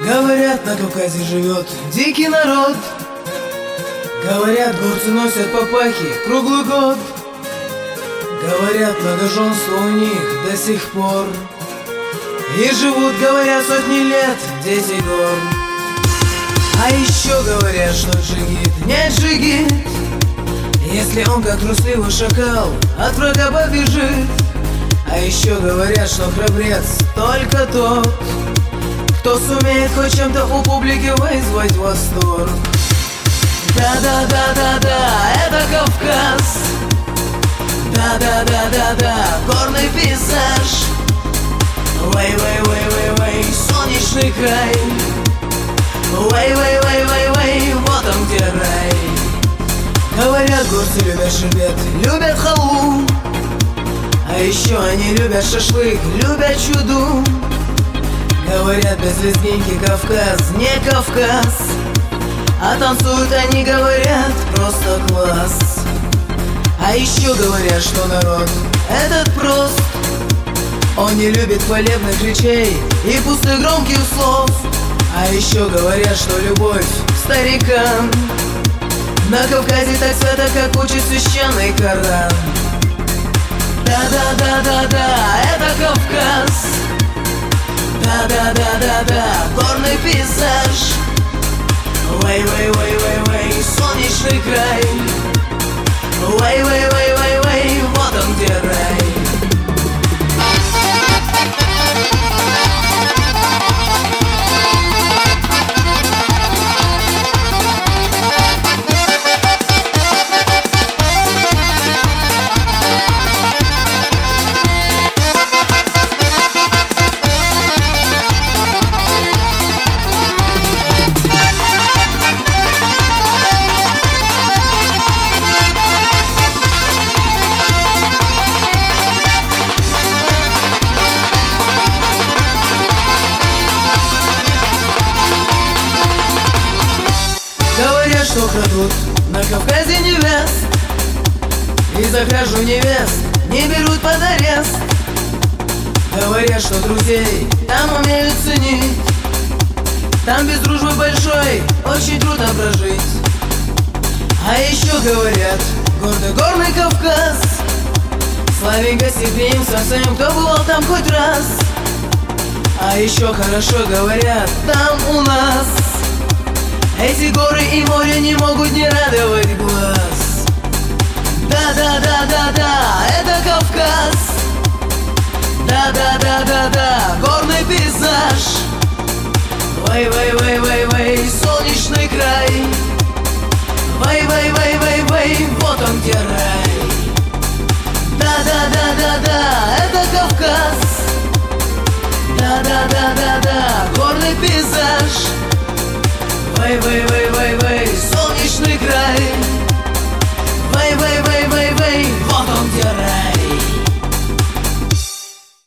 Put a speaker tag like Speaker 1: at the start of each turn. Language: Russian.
Speaker 1: Говорят, на Кавказе живет дикий народ. Говорят, горцы носят папахи круглый год. Говорят, многоженство у них до сих пор. И живут, говорят, сотни лет дети гор. А еще говорят, что джигит не джигит, если он, как трусливый шакал, от врага побежит. А еще говорят, что храбрец только тот, кто сумеет хоть чем-то у публики вызвать восторг. Да-да-да-да-да, это Кавказ. Да-да-да-да-да, горный пейзаж. Вэй-вэй-вэй-вэй-вэй, солнечный край. Вэй-вэй-вэй-вэй-вэй, вот он где рай. Говорят, горцы любят шербет, любят халву. А еще они любят шашлык, любят чуду. Говорят, без лезгинки Кавказ не Кавказ. А танцуют они, говорят, просто класс. А еще говорят, что народ этот прост. Он не любит хвалебных речей и пустых громких слов. А еще говорят, что любовь к старикам на Кавказе так свято, как учит священный Коран. Да-да-да-да-да, это Кавказ. Да-да-да-да-да, горный пейзаж. Вэй-вэй-вэй-вэй-вэй, солнечный край. Вэй-вэй-вэй-вэй-вэй, вот он где рай. Что крадут на Кавказе невест, и за кражу невест не берут под арест. Говорят, что друзей там умеют ценить, там без дружбы большой очень трудно прожить. А еще говорят, горный Кавказ славен гостеприимством всем, кто бывал там хоть раз. А еще хорошо говорят, там у нас эти горы и море не могут не радовать глаз. Да-да-да-да-да, это Кавказ. Да-да-да-да-да, горный пейзаж. Вэй-вэй-вэй-вэй-вэй, солнечный край. Вэй-вэй-вэй-вэй-вэй, вот он где рай. Да-да-да-да-да, это Кавказ. Да-да-да-да-да, горный пейзаж. Вэй-вэй-вэй-вэй-вэй.